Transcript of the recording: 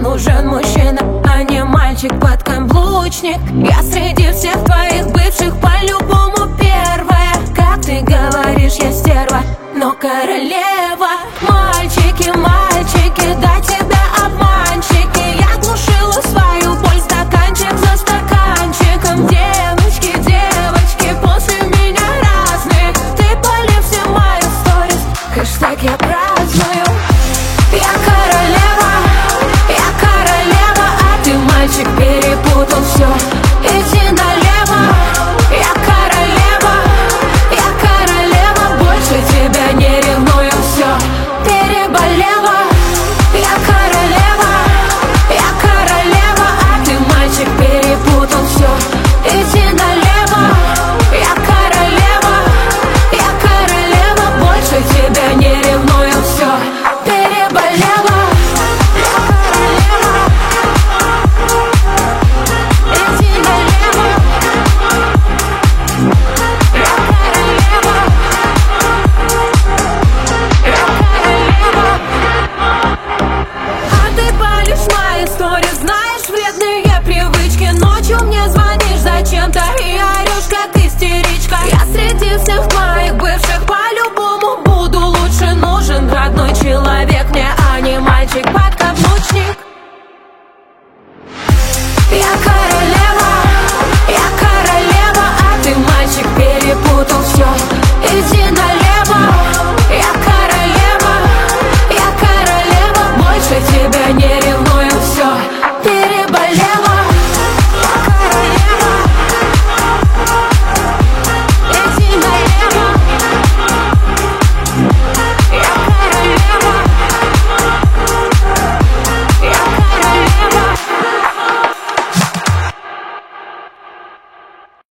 нужен мужчина, а не мальчик-подкаблучник. Я среди всех твоих бывших по-любому первая. Как ты говоришь, я стерва, но королева. Мальчики, мальчики, да тебя обманщики. Я глушила свою боль стаканчик за стаканчиком. Девочки, девочки, после меня разные. Ты полив все мои сторис, хэштег я праздную. Я королева, а ты, мальчик, перепутал все. Иди налево. Я королева, больше тебя не ревную, все переболела. Я королева, а ты, мальчик, перепутал все. Иди налево. Я королева, больше тебя не ревную, все переболела. Знаешь, вредные привычки. Ночью мне звонишь зачем-то и орешь, как истеричка. Я среди всех твоих бывших по-любому буду лучше. Нужен родной человек.